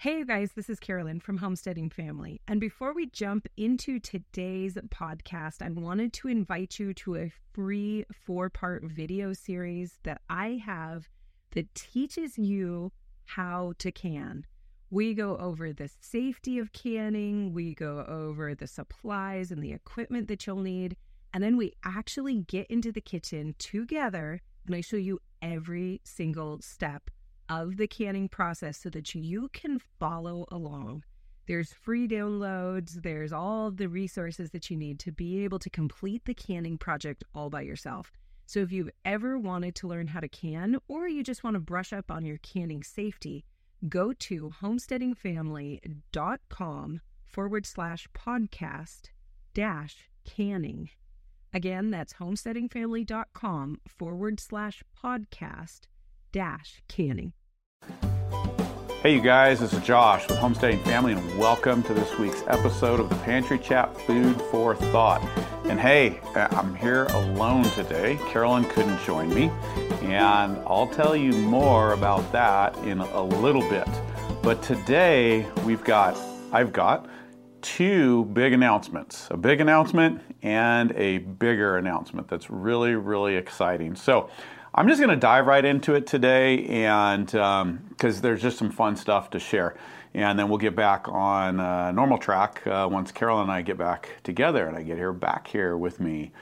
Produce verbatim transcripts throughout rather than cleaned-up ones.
Hey, you guys, this is Carolyn from Homesteading Family. And before we jump into today's podcast, I wanted to invite you to a free four-part video series that I have that teaches you how to can. We go over the safety of canning, we go over the supplies and the equipment that you'll need, and then we actually get into the kitchen together and I show you every single step of the canning process so that you can follow along. There's free downloads, there's all the resources that you need to be able to complete the canning project all by yourself. So if you've ever wanted to learn how to can, or you just want to brush up on your canning safety, go to homesteadingfamily.com forward slash podcast dash canning. Again, that's homesteadingfamily.com forward slash podcast dash canning. Hey you guys, this is Josh with Homesteading Family and welcome to this week's episode of the Pantry Chat Food for Thought. And hey, I'm here alone today. Carolyn couldn't join me and I'll tell you more about that in a little bit. But today we've got, I've got two big announcements, a big announcement and a bigger announcement that's really, really exciting. So I'm just going to dive right into it today, and because um, there's just some fun stuff to share. And then we'll get back on uh, normal track uh, once Carol and I get back together and I get her back here with me.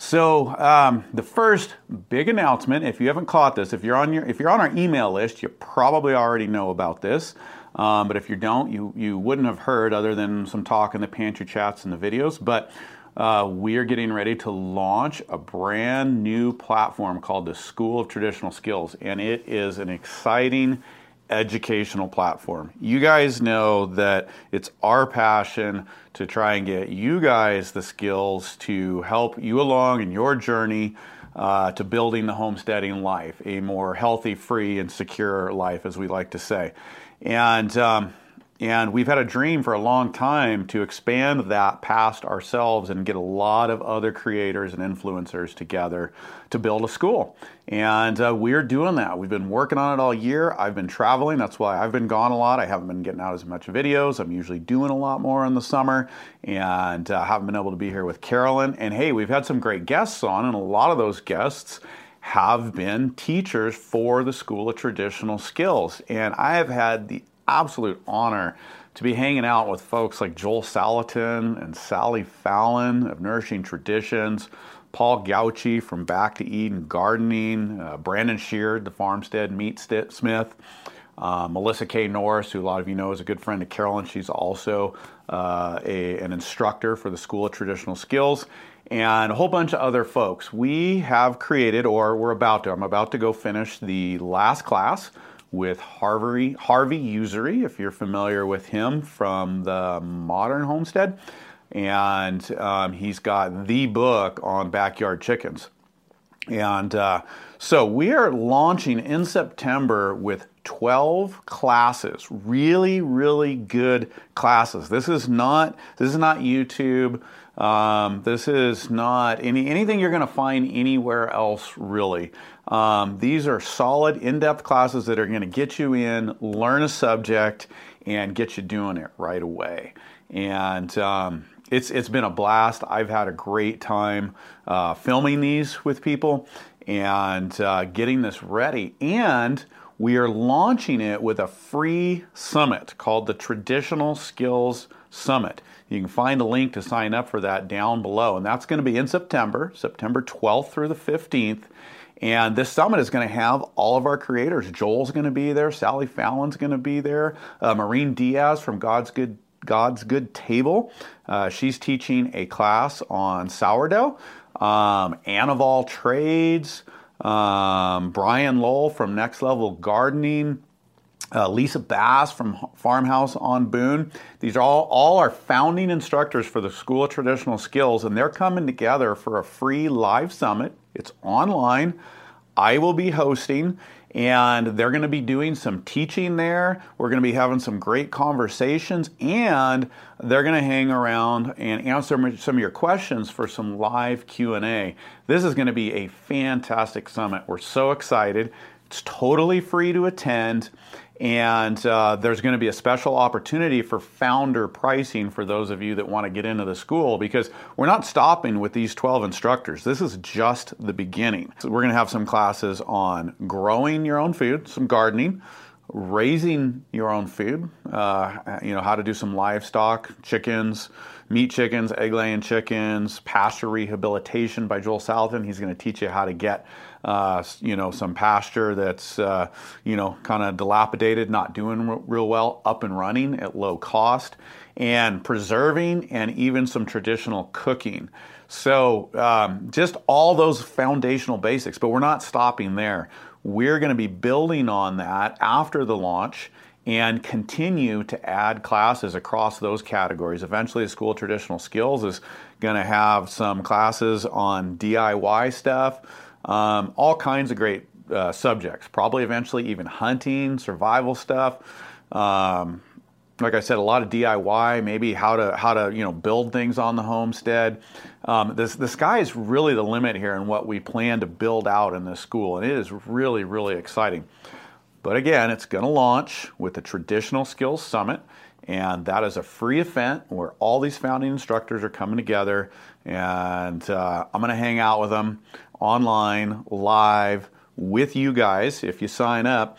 So um, the first big announcement, if you haven't caught this, if you're on your if you're on our email list, you probably already know about this. Um, but if you don't, you you wouldn't have heard other than some talk in the pantry chats and the videos. But Uh, we are getting ready to launch a brand new platform called the School of Traditional Skills, and it is an exciting educational platform. You guys know that it's our passion to try and get you guys the skills to help you along in your journey uh, to building the homesteading life, a more healthy, free, and secure life, as we like to say. And um, And we've had a dream for a long time to expand that past ourselves and get a lot of other creators and influencers together to build a school. And uh, we're doing that. We've been working on it all year. I've been traveling. That's why I've been gone a lot. I haven't been getting out as much videos. I'm usually doing a lot more in the summer and uh, haven't been able to be here with Carolyn. And hey, we've had some great guests on, and a lot of those guests have been teachers for the School of Traditional Skills. And I have had the absolute honor to be hanging out with folks like Joel Salatin and Sally Fallon of Nourishing Traditions, Paul Gauchi from Back to Eden Gardening, uh, Brandon Sheard, the Farmstead Meat Smith, uh, Melissa K. Norris, who a lot of you know is a good friend of Carolyn. She's also uh, a, an instructor for the School of Traditional Skills, and a whole bunch of other folks. We have created, or we're about to, I'm about to go finish the last class with Harvey, Harvey Usery, if you're familiar with him from the Modern Homestead. And um, he's got the book on backyard chickens. And uh, so we are launching in September with twelve classes, really, really good classes. This is not, this is not YouTube. Um, this is not any anything you're going to find anywhere else, really. Um, these are solid, in-depth classes that are going to get you in, learn a subject, and get you doing it right away. And um, it's it's been a blast. I've had a great time uh, filming these with people and uh, getting this ready. And we are launching it with a free summit called the Traditional Skills Summit. You can find a link to sign up for that down below. And that's going to be in September, September twelfth through the fifteenth. And this summit is going to have all of our creators. Joel's going to be there. Sally Fallon's going to be there. Uh, Maureen Diaz from God's Good God's Good Table. Uh, she's teaching a class on sourdough. Um, Ann of All Trades. Um, Brian Lowell from Next Level Gardening. Uh, Lisa Bass from Farmhouse on Boone. These are all, all our founding instructors for the School of Traditional Skills, and they're coming together for a free live summit. It's online. I will be hosting, and they're going to be doing some teaching there. We're going to be having some great conversations, and they're going to hang around and answer some of your questions for some live Q and A. This is going to be a fantastic summit. We're so excited. It's totally free to attend. And uh, there's going to be a special opportunity for founder pricing for those of you that want to get into the school, because we're not stopping with these twelve instructors. This is just the beginning. So we're going to have some classes on growing your own food, some gardening, raising your own food, uh, you know, how to do some livestock, chickens, meat chickens, egg-laying chickens, pasture rehabilitation by Joel Salatin. He's going to teach you how to get, uh, you know, some pasture that's, uh, you know, kind of dilapidated, not doing r- real well, up and running at low cost, and preserving, and even some traditional cooking. So um, just all those foundational basics, but we're not stopping there. We're going to be building on that after the launch and continue to add classes across those categories. Eventually, the School of Traditional Skills is going to have some classes on D I Y stuff, um, all kinds of great uh, subjects, probably eventually even hunting, survival stuff. Um, like I said, a lot of D I Y, maybe how to how to you know build things on the homestead. Um, this the sky is really the limit here in what we plan to build out in this school, and it is really, really exciting. But again, it's going to launch with the Traditional Skills Summit, and that is a free event where all these founding instructors are coming together, and uh, I'm going to hang out with them online, live, with you guys if you sign up,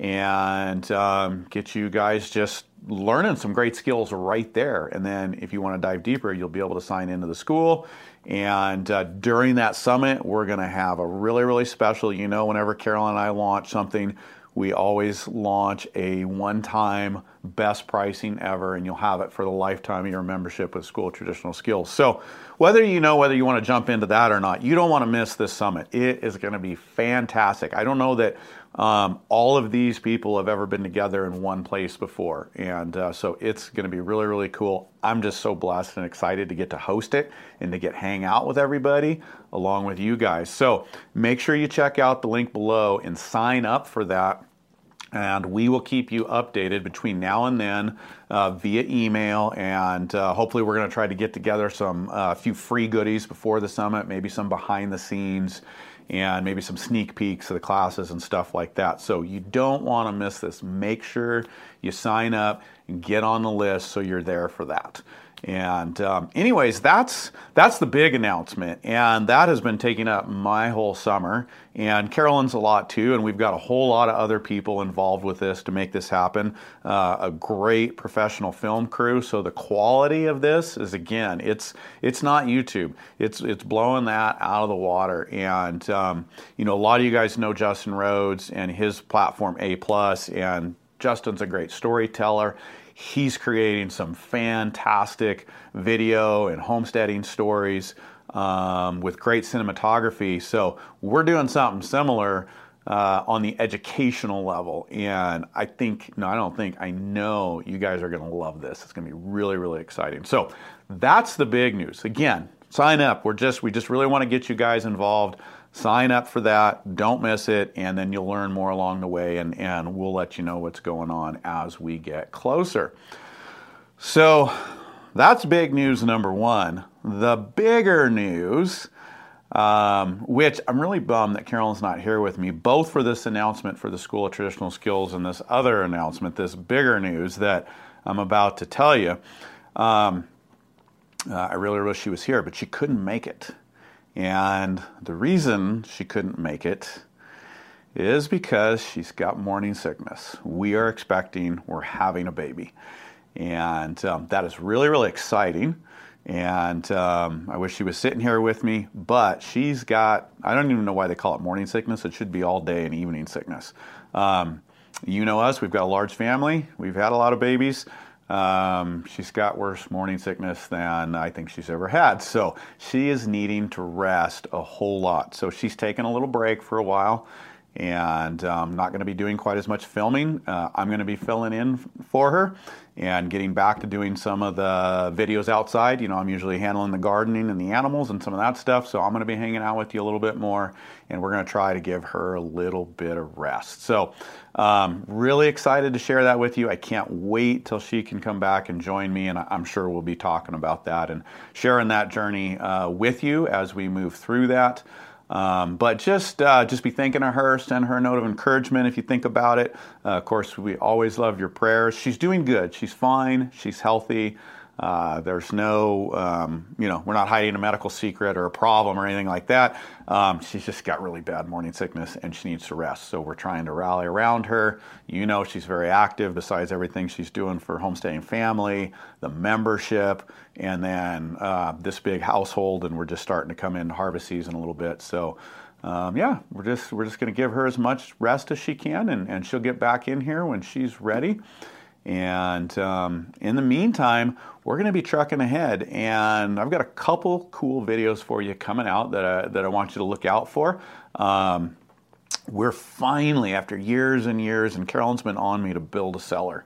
and um, get you guys just learning some great skills right there. And then if you want to dive deeper, you'll be able to sign into the school. And uh, during that summit, we're going to have a really, really special, you know, whenever Carol and I launch something, we always launch a one-time best pricing ever, and you'll have it for the lifetime of your membership with School of Traditional Skills. So whether you know whether you want to jump into that or not, you don't want to miss this summit. It is going to be fantastic. I don't know that um, all of these people have ever been together in one place before, and uh, so it's going to be really, really cool. I'm just so blessed and excited to get to host it and to get hang out with everybody along with you guys. So make sure you check out the link below and sign up for that. And we will keep you updated between now and then uh, via email, and uh, hopefully we're going to try to get together some a uh, few free goodies before the summit, maybe some behind the scenes, and maybe some sneak peeks of the classes and stuff like that. So you don't want to miss this. Make sure you sign up and get on the list so you're there for that. And um, anyways, that's that's the big announcement, and that has been taking up my whole summer, and Carolyn's a lot too, and we've got a whole lot of other people involved with this to make this happen. Uh, a great professional film crew, so the quality of this is, again, it's it's not YouTube. It's it's blowing that out of the water, and um, you know, a lot of you guys know Justin Rhodes and his platform A Plus, and Justin's a great storyteller. He's creating some fantastic video and homesteading stories um, with great cinematography. So we're doing something similar uh, on the educational level. And I think, no, I don't think, I know you guys are going to love this. It's going to be really, really exciting. So that's the big news. Again, sign up. We're just, we just really want to get you guys involved. Sign up for that, don't miss it, and then you'll learn more along the way, and, and we'll let you know what's going on as we get closer. So that's big news number one. The bigger news, um, which I'm really bummed that Carolyn's not here with me, both for this announcement for the School of Traditional Skills and this other announcement, this bigger news that I'm about to tell you. Um, uh, I really wish she was here, but she couldn't make it. And the reason she couldn't make it is because she's got morning sickness. We are expecting, we're having a baby. And um, that is really, really exciting. And um, I wish she was sitting here with me, but she's got, I don't even know why they call it morning sickness. It should be all day and evening sickness. Um, you know us, we've got a large family. We've had a lot of babies. Um, she's got worse morning sickness than I think she's ever had. So she is needing to rest a whole lot. So she's taking a little break for a while, and um, not going to be doing quite as much filming. Uh, I'm going to be filling in for her and getting back to doing some of the videos outside. You know, I'm usually handling the gardening and the animals and some of that stuff. So I'm going to be hanging out with you a little bit more, and we're going to try to give her a little bit of rest. So um, really excited to share that with you. I can't wait till she can come back and join me, and I'm sure we'll be talking about that and sharing that journey uh, with you as we move through that. Um, but just uh, just be thinking of her. Send her a note of encouragement if you think about it. Uh, of course, we always love your prayers. She's doing good. She's fine. She's healthy. Uh, there's no, um, you know, we're not hiding a medical secret or a problem or anything like that. Um, she's just got really bad morning sickness and she needs to rest. So we're trying to rally around her. You know, she's very active besides everything she's doing for Homesteading Family, the membership, and then uh, this big household. And we're just starting to come into harvest season a little bit. So um, yeah, we're just we're just going to give her as much rest as she can, and, and she'll get back in here when she's ready. And um, in the meantime, we're going to be trucking ahead, and I've got a couple cool videos for you coming out that I, that I want you to look out for. Um, we're finally, after years and years, and Carolyn's been on me to build a cellar,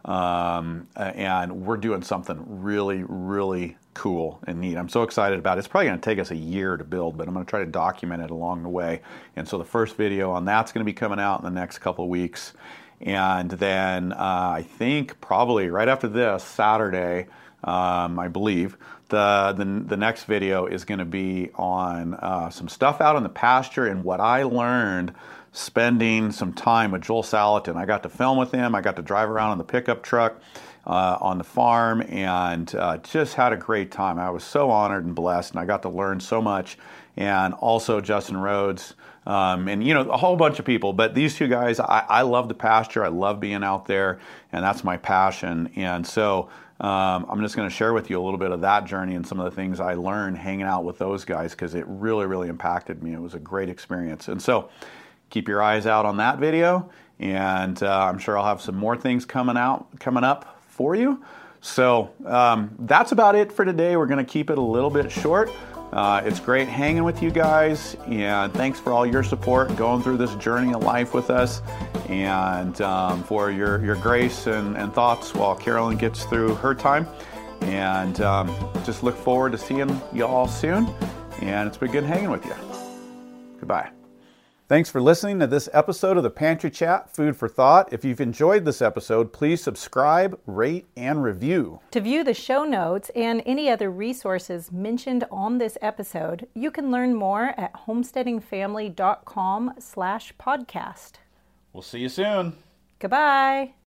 um, and we're doing something really, really cool and neat. I'm so excited about it. It's probably going to take us a year to build, but I'm going to try to document it along the way. And so the first video on that's going to be coming out in the next couple of weeks. And then uh, I think probably right after this, Saturday, um, I believe, the, the the next video is going to be on uh, some stuff out in the pasture and what I learned spending some time with Joel Salatin. I got to film with him. I got to drive around in the pickup truck uh, on the farm, and uh, just had a great time. I was so honored and blessed, and I got to learn so much. And also Justin Rhodes, um, and you know, a whole bunch of people. But these two guys, I, I love the pasture. I love being out there, and that's my passion. And so um, I'm just going to share with you a little bit of that journey and some of the things I learned hanging out with those guys, because it really, really impacted me. It was a great experience. And so keep your eyes out on that video, and uh, I'm sure I'll have some more things coming out, coming up for you. So um, that's about it for today. We're going to keep it a little bit short. Uh, it's great hanging with you guys, and thanks for all your support going through this journey of life with us, and um, for your, your grace and, and thoughts while Carolyn gets through her time. And um, just look forward to seeing you all soon, and it's been good hanging with you. Goodbye. Thanks for listening to this episode of the Pantry Chat Food for Thought. If you've enjoyed this episode, please subscribe, rate, and review. To view the show notes and any other resources mentioned on this episode, you can learn more at homesteadingfamily dot com slash podcast. We'll see you soon. Goodbye.